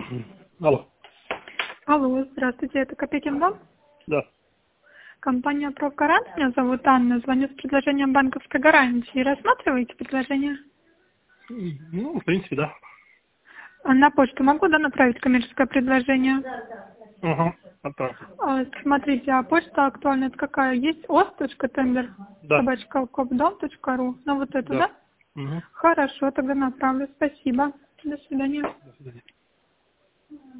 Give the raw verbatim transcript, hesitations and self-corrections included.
Алло. Алло, здравствуйте, это Копейкин дом? Да. Компания «Профгарант», меня зовут Анна, звоню с предложением банковской гарантии. Рассматриваете предложение? Ну, в принципе, да. А на почту могу, да, направить коммерческое предложение? Ага, отправьте. А, смотрите, а почта актуальна это какая? Есть ос.тендер, Да. собачка копдом точка ру. Ну вот это, Да. да? Угу. Хорошо, тогда направлю. Спасибо. До свидания. До свидания.